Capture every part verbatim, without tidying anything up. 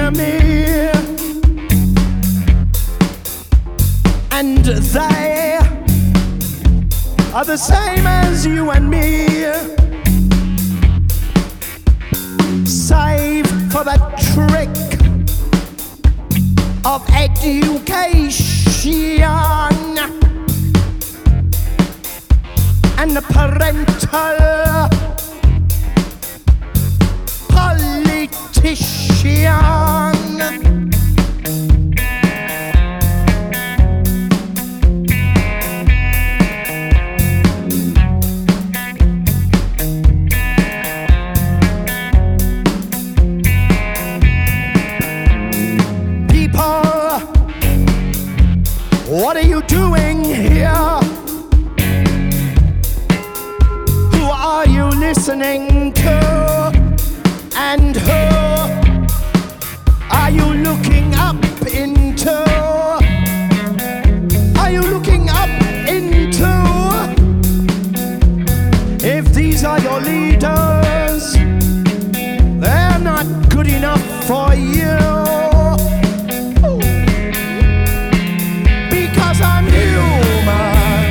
near me, and they are the same as you and me, save for that trick of education and the parental politician. What are you doing here? Who are you listening to? And who are you looking up into? Are you looking up into? If these are your leaders, they're not good enough for you. I'm human.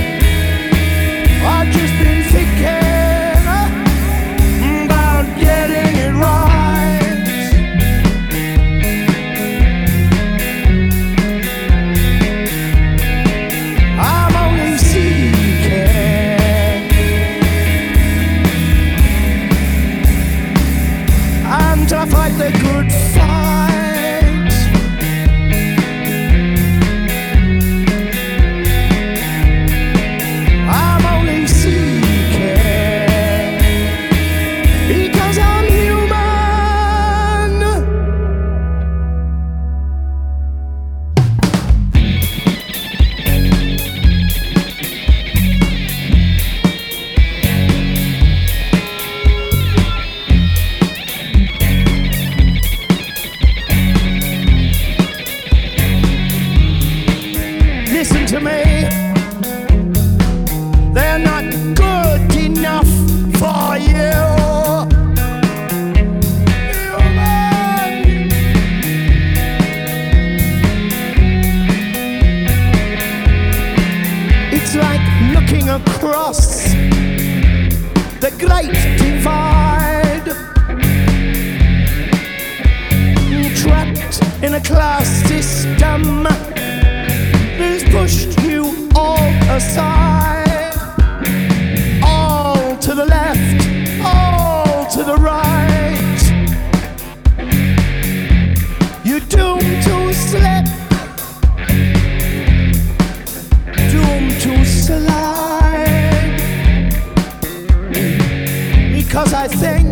I've just been thinking about getting it right. I'm only seeking. I'm to fight the good fight. Listen to me, they're not good enough for you. Human. It's like looking across the great divide, trapped in a class system who's pushed you all aside, all to the left, all to the right. You're doomed to slip, doomed to slide, because I think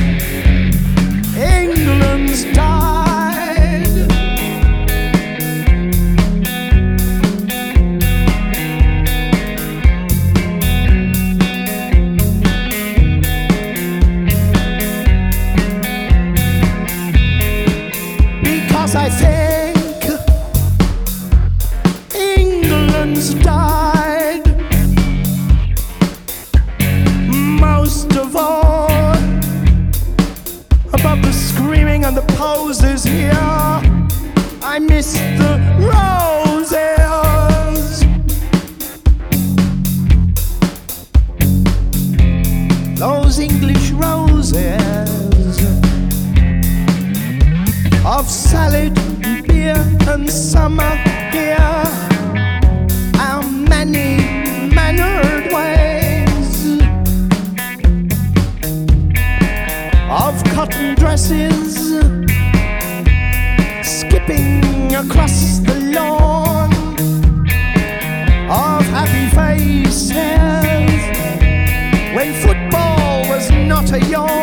England's died. I think England's died. Most of all, above the screaming and the poses here, I miss the roses. Those English roses of salad, beer, and summer here, our many-mannered ways of cotton dresses, skipping across the lawn, of happy faces when football was not a yawn.